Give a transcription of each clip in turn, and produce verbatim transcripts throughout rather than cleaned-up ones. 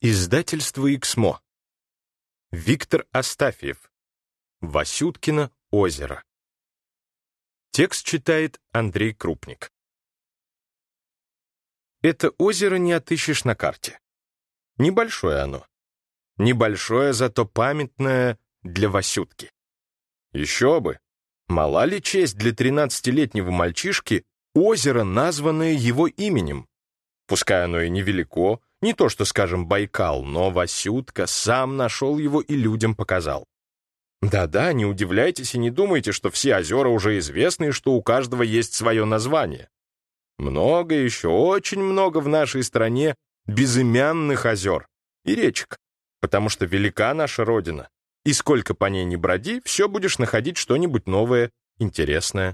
Издательство «Эксмо». Виктор Астафьев. Васюткино озеро. Текст читает Андрей Крупник. Это озеро не отыщешь на карте. Небольшое оно. Небольшое, зато памятное для Васютки. Еще бы! Мала ли честь для тринадцатилетнего мальчишки озеро, названное его именем? Пускай оно и невелико, не то что, скажем, Байкал, но Васютка сам нашел его и людям показал. Да-да, не удивляйтесь и не думайте, что все озера уже известны и что у каждого есть свое название. Много еще, очень много в нашей стране безымянных озер и речек, потому что велика наша Родина, и сколько по ней ни броди, все будешь находить что-нибудь новое, интересное.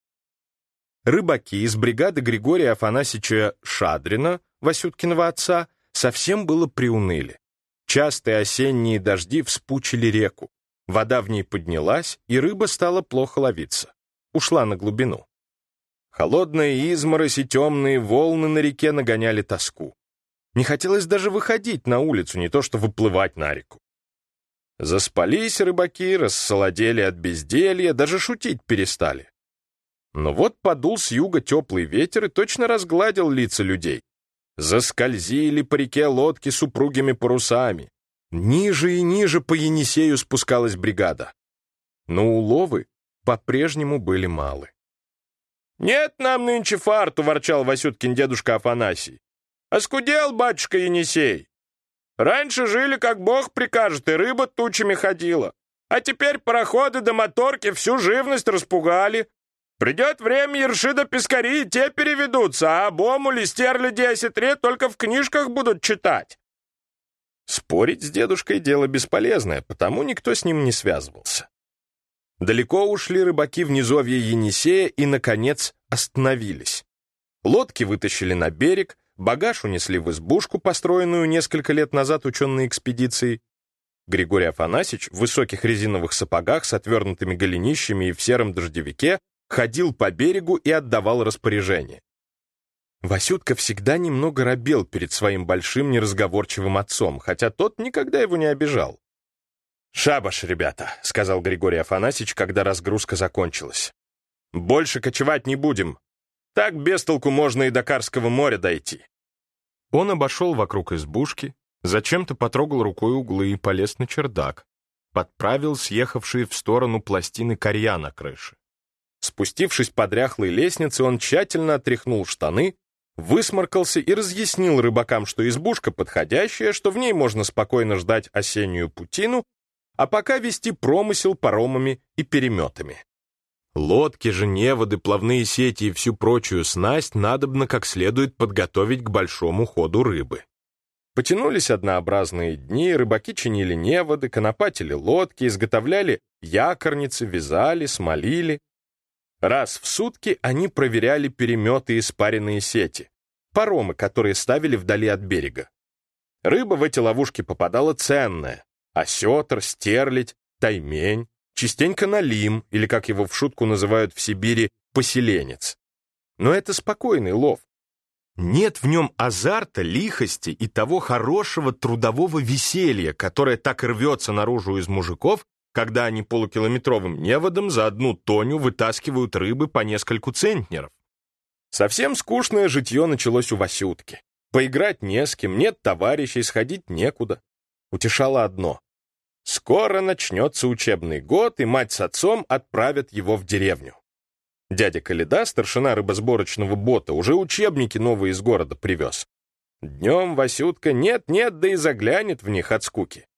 Рыбаки из бригады Григория Афанасьевича Шадрина, Васюткиного отца, совсем было приуныли. Частые осенние дожди вспучили реку. Вода в ней поднялась, и рыба стала плохо ловиться. Ушла на глубину. Холодная изморозь и темные волны на реке нагоняли тоску. Не хотелось даже выходить на улицу, не то что выплывать на реку. Заспались рыбаки, рассолодели от безделья, даже шутить перестали. Но вот подул с юга теплый ветер и точно разгладил лица людей. Заскользили по реке лодки с упругими парусами. Ниже и ниже по Енисею спускалась бригада. Но уловы по-прежнему были малы. «Нет нам нынче фарту», — ворчал Васюткин дедушка Афанасий. «Оскудел, батюшка Енисей. Раньше жили, как Бог прикажет, и рыба тучами ходила. А теперь пароходы да моторки всю живность распугали. Придет время, ерши да пескари и те переведутся, а бомули, стерли десять лет только в книжках будут читать». Спорить с дедушкой дело бесполезное, потому никто с ним не связывался. Далеко ушли рыбаки в низовье Енисея и, наконец, остановились. Лодки вытащили на берег, багаж унесли в избушку, построенную несколько лет назад ученой экспедицией. Григорий Афанасьевич в высоких резиновых сапогах с отвернутыми голенищами и в сером дождевике ходил по берегу и отдавал распоряжение. Васютка всегда немного робел перед своим большим неразговорчивым отцом, хотя тот никогда его не обижал. «Шабаш, ребята», — сказал Григорий Афанасьевич, когда разгрузка закончилась. «Больше кочевать не будем. Так без толку можно и до Карского моря дойти». Он обошел вокруг избушки, зачем-то потрогал рукой углы и полез на чердак, подправил съехавшие в сторону пластины корья на крыше. Спустившись по дряхлой лестнице, он тщательно отряхнул штаны, высморкался и разъяснил рыбакам, что избушка подходящая, что в ней можно спокойно ждать осеннюю путину, а пока вести промысел паромами и переметами. Лодки же, неводы, плавные сети и всю прочую снасть надобно как следует подготовить к большому ходу рыбы. Потянулись однообразные дни, рыбаки чинили неводы, конопатили лодки, изготовляли якорницы, вязали, смолили. Раз в сутки они проверяли переметы и спаренные сети, паромы, которые ставили вдали от берега. Рыба в эти ловушки попадала ценная: осетр, стерлядь, таймень, частенько налим, или, как его в шутку называют в Сибири, поселенец. Но это спокойный лов. Нет в нем азарта, лихости и того хорошего трудового веселья, которое так рвется наружу из мужиков, когда они полукилометровым неводом за одну тоню вытаскивают рыбы по нескольку центнеров. Совсем скучное житье началось у Васютки. Поиграть не с кем, нет товарищей, сходить некуда. Утешало одно: скоро начнется учебный год, и мать с отцом отправят его в деревню. Дядя Коляда, старшина рыбосборочного бота, уже учебники новые из города привез. Днем Васютка нет-нет, да и заглянет в них от скуки.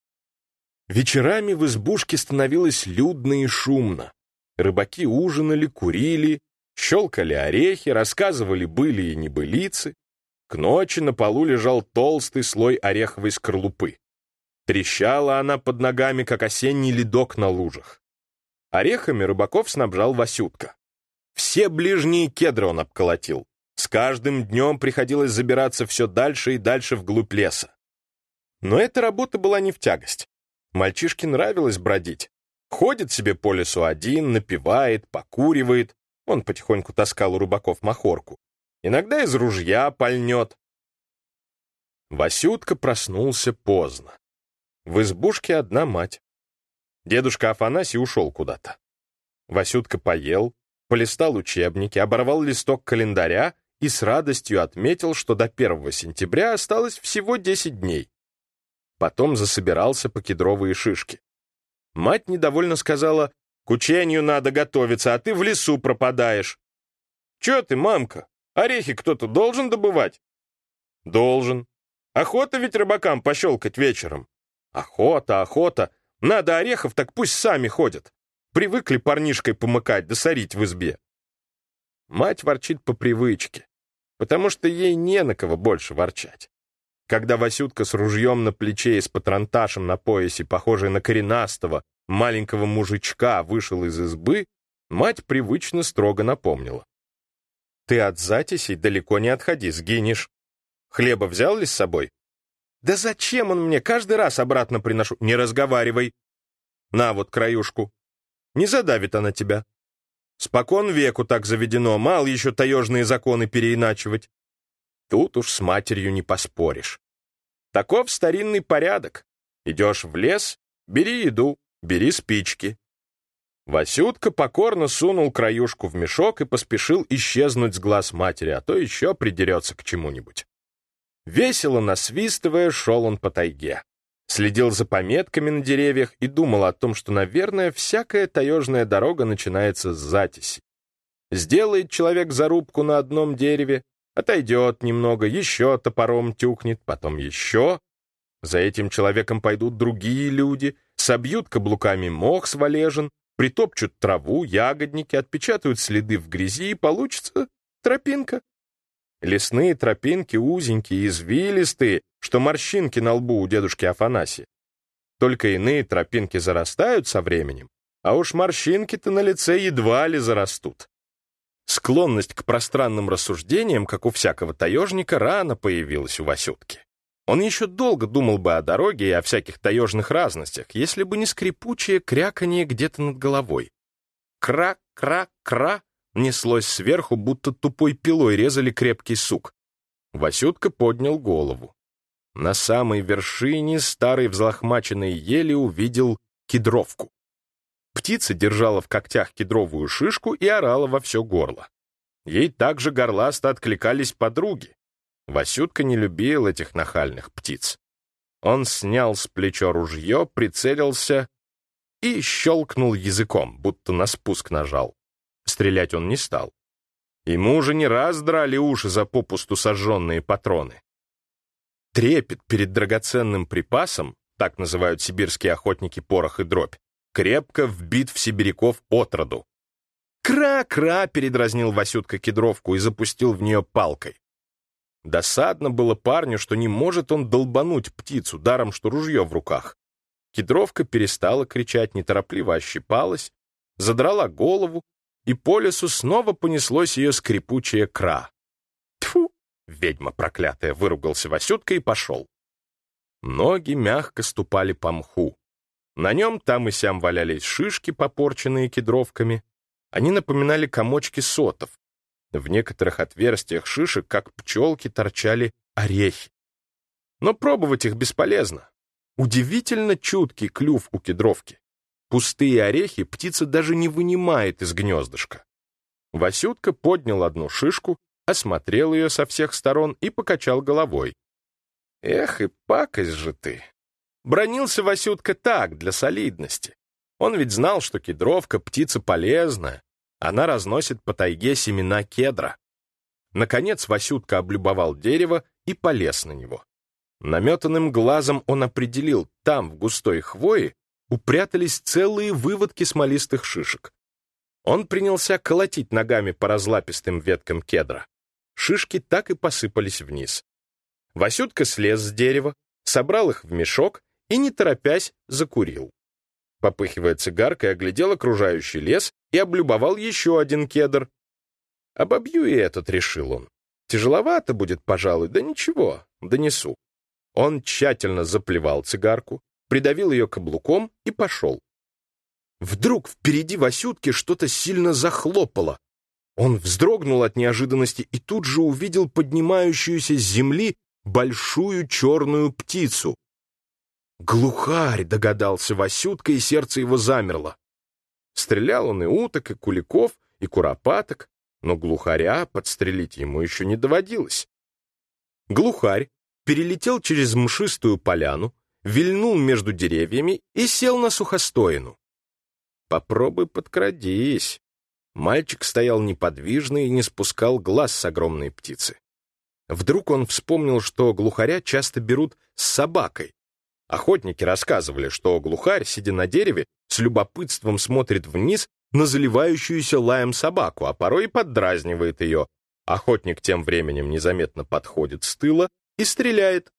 Вечерами в избушке становилось людно и шумно. Рыбаки ужинали, курили, щелкали орехи, рассказывали были и небылицы. К ночи на полу лежал толстый слой ореховой скорлупы. Трещала она под ногами, как осенний ледок на лужах. Орехами рыбаков снабжал Васютка. Все ближние кедры он обколотил. С каждым днем приходилось забираться все дальше и дальше вглубь леса. Но эта работа была не в тягость. Мальчишке нравилось бродить. Ходит себе по лесу один, напевает, покуривает. Он потихоньку таскал у рыбаков махорку. Иногда из ружья пальнет. Васютка проснулся поздно. В избушке одна мать. Дедушка Афанасий ушел куда-то. Васютка поел, полистал учебники, оборвал листок календаря и с радостью отметил, что до первого сентября осталось всего десять дней. Потом засобирался по кедровые шишки. Мать недовольно сказала: «К учению надо готовиться, а ты в лесу пропадаешь». «Че ты, мамка, орехи кто-то должен добывать?» «Должен. Охота ведь рыбакам пощелкать вечером». «Охота, охота. Надо орехов, так пусть сами ходят. Привыкли парнишкой помыкать да сорить в избе». Мать ворчит по привычке, потому что ей не на кого больше ворчать. Когда Васютка с ружьем на плече и с патронташем на поясе, похожий на коренастого, маленького мужичка, вышел из избы, мать привычно строго напомнила: «Ты от затесей далеко не отходи, сгинешь. Хлеба взял ли с собой?» «Да зачем он мне? Каждый раз обратно приношу». «Не разговаривай. На вот краюшку. Не задавит она тебя. Спокон веку так заведено, мало еще таежные законы переиначивать». Тут уж с матерью не поспоришь. Таков старинный порядок. Идешь в лес, бери еду, бери спички. Васютка покорно сунул краюшку в мешок и поспешил исчезнуть с глаз матери, а то еще придерется к чему-нибудь. Весело насвистывая, шел он по тайге. Следил за пометками на деревьях и думал о том, что, наверное, всякая таежная дорога начинается с затеси. Сделает человек зарубку на одном дереве, отойдет немного, еще топором тюкнет, потом еще. За этим человеком пойдут другие люди, собьют каблуками мох с валежин, притопчут траву, ягодники, отпечатают следы в грязи, и получится тропинка. Лесные тропинки узенькие, извилистые, что морщинки на лбу у дедушки Афанасия. Только иные тропинки зарастают со временем, а уж морщинки-то на лице едва ли зарастут. Склонность к пространным рассуждениям, как у всякого таежника, рано появилась у Васютки. Он еще долго думал бы о дороге и о всяких таежных разностях, если бы не скрипучее кряканье где-то над головой. Кра-кра-кра неслось сверху, будто тупой пилой резали крепкий сук. Васютка поднял голову. На самой вершине старой взлохмаченной ели увидел кедровку. Птица держала в когтях кедровую шишку и орала во все горло. Ей также горласто откликались подруги. Васютка не любил этих нахальных птиц. Он снял с плеча ружье, прицелился и щелкнул языком, будто на спуск нажал. Стрелять он не стал. Ему уже не раз драли уши за попусту сожженные патроны. Трепет перед драгоценным припасом, так называют сибирские охотники порох и дробь, крепко вбит в сибиряков отроду. «Кра-кра!» — передразнил Васютка кедровку и запустил в нее палкой. Досадно было парню, что не может он долбануть птицу, даром что ружье в руках. Кедровка перестала кричать, неторопливо ощипалась, задрала голову, и по лесу снова понеслось ее скрипучее кра. «Тьфу! Ведьма проклятая!» — выругался Васютка и пошел. Ноги мягко ступали по мху. На нем там и сям валялись шишки, попорченные кедровками. Они напоминали комочки сотов. В некоторых отверстиях шишек, как пчелки, торчали орехи. Но пробовать их бесполезно. Удивительно чуткий клюв у кедровки. Пустые орехи птица даже не вынимает из гнездышка. Васютка поднял одну шишку, осмотрел ее со всех сторон и покачал головой. «Эх, и пакость же ты!» Бранился Васютка так, для солидности. Он ведь знал, что кедровка — птица полезная. Она разносит по тайге семена кедра. Наконец Васютка облюбовал дерево и полез на него. Наметанным глазом он определил, там, в густой хвое, упрятались целые выводки смолистых шишек. Он принялся колотить ногами по разлапистым веткам кедра. Шишки так и посыпались вниз. Васютка слез с дерева, собрал их в мешок и, не торопясь, закурил. Попыхивая цигаркой, оглядел окружающий лес и облюбовал еще один кедр. «Обобью и этот», — решил он. «Тяжеловато будет, пожалуй, да ничего, донесу». Он тщательно заплевал цигарку, придавил ее каблуком и пошел. Вдруг впереди Васютки что-то сильно захлопало. Он вздрогнул от неожиданности и тут же увидел поднимающуюся с земли большую черную птицу. «Глухарь!» — догадался Васютка, и сердце его замерло. Стрелял он и уток, и куликов, и куропаток, но глухаря подстрелить ему еще не доводилось. Глухарь перелетел через мшистую поляну, вильнул между деревьями и сел на сухостоину. «Попробуй подкрадись». Мальчик стоял неподвижно и не спускал глаз с огромной птицы. Вдруг он вспомнил, что глухаря часто берут с собакой. Охотники рассказывали, что глухарь, сидя на дереве, с любопытством смотрит вниз на заливающуюся лаем собаку, а порой и поддразнивает ее. Охотник тем временем незаметно подходит с тыла и стреляет.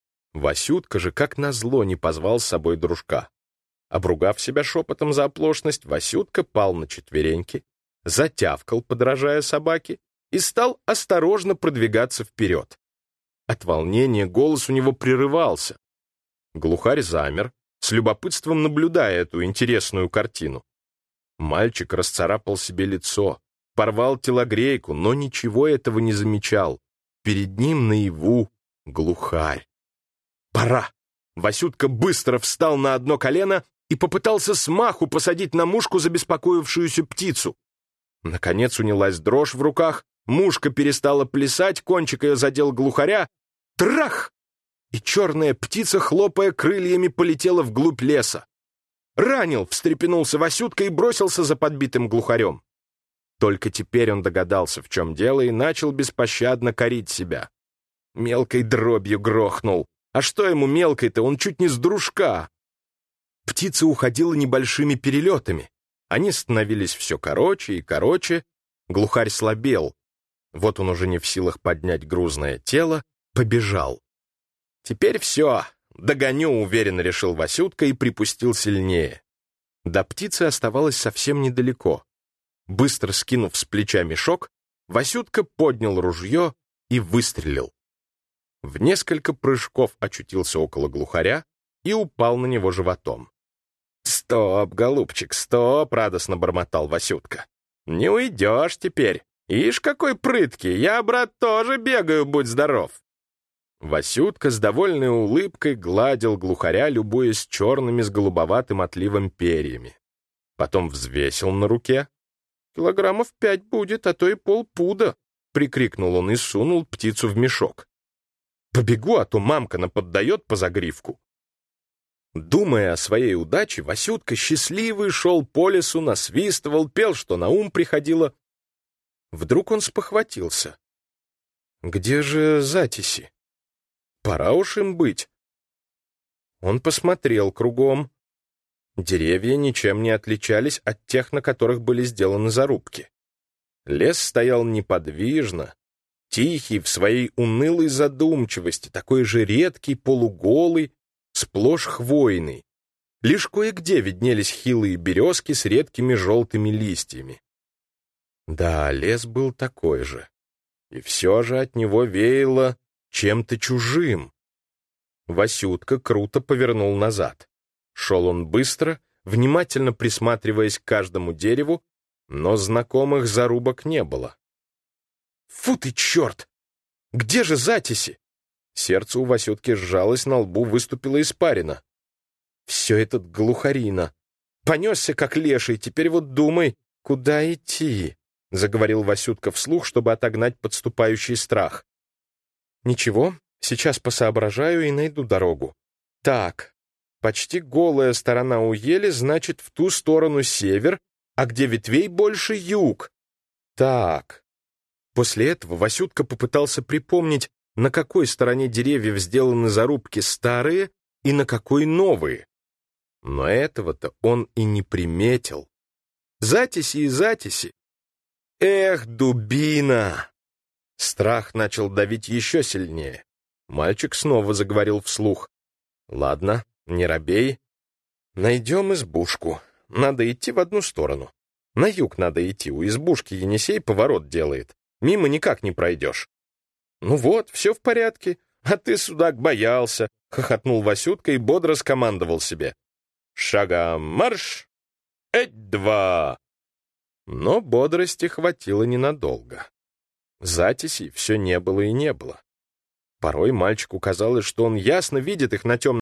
Васютка же, как назло, не позвал с собой дружка. Обругав себя шепотом за оплошность, Васютка пал на четвереньки, затявкал, подражая собаке, и стал осторожно продвигаться вперед. От волнения голос у него прерывался. Глухарь замер, с любопытством наблюдая эту интересную картину. Мальчик расцарапал себе лицо, порвал телогрейку, но ничего этого не замечал. Перед ним наяву глухарь. «Пора!» Васютка быстро встал на одно колено и попытался смаху посадить на мушку забеспокоившуюся птицу. Наконец унялась дрожь в руках, мушка перестала плясать, кончик ее задел глухаря. Трах! И черная птица, хлопая крыльями, полетела вглубь леса. «Ранил!» — встрепенулся Васютка и бросился за подбитым глухарем. Только теперь он догадался, в чем дело, и начал беспощадно корить себя. Мелкой дробью грохнул. А что ему мелкой-то? Он чуть не с дружка. Птица уходила небольшими перелетами. Они становились все короче и короче. Глухарь слабел. Вот он уже не в силах поднять грузное тело, побежал. «Теперь все, догоню», — уверенно решил Васютка и припустил сильнее. До птицы оставалось совсем недалеко. Быстро скинув с плеча мешок, Васютка поднял ружье и выстрелил. В несколько прыжков очутился около глухаря и упал на него животом. «Стоп, голубчик, стоп!» — радостно бормотал Васютка. «Не уйдешь теперь. Ишь, какой прыткий! Я, брат, тоже бегаю, будь здоров!» Васютка с довольной улыбкой гладил глухаря, любуясь черными с голубоватым отливом перьями. Потом взвесил на руке. «Килограммов пять будет, а то и полпуда!» — прикрикнул он и сунул птицу в мешок. «Побегу, а то мамка наподдает по загривку». Думая о своей удаче, Васютка счастливый шел по лесу, насвистывал, пел, что на ум приходило. Вдруг он спохватился. «Где же затеси? Пора уж им быть». Он посмотрел кругом. Деревья ничем не отличались от тех, на которых были сделаны зарубки. Лес стоял неподвижно, тихий в своей унылой задумчивости, такой же редкий, полуголый, сплошь хвойный. Лишь кое-где виднелись хилые березки с редкими желтыми листьями. Да, лес был такой же. И все же от него веяло чем-то чужим. Васютка круто повернул назад. Шел он быстро, внимательно присматриваясь к каждому дереву, но знакомых зарубок не было. «Фу ты, черт! Где же затеси?» Сердце у Васютки сжалось, на лбу выступила испарина. «Все этот глухарина. Понесся, как леший, теперь вот думай, куда идти?» — заговорил Васютка вслух, чтобы отогнать подступающий страх. «Ничего, сейчас посоображаю и найду дорогу. Так, почти голая сторона у ели, значит, в ту сторону север, а где ветвей больше юг. Так». После этого Васютка попытался припомнить, на какой стороне деревьев сделаны зарубки старые и на какой новые. Но этого-то он и не приметил. Затеси и затеси. Эх, дубина! Страх начал давить еще сильнее. Мальчик снова заговорил вслух. «Ладно, не робей. Найдем избушку. Надо идти в одну сторону. На юг надо идти, у избушки Енисей поворот делает. Мимо никак не пройдешь». «Ну вот, все в порядке, а ты, судак, боялся», — хохотнул Васютка и бодро скомандовал себе. «Шагом марш! Эть-два!» Но бодрости хватило ненадолго. Затесей все не было и не было. Порой мальчику казалось, что он ясно видит их на темном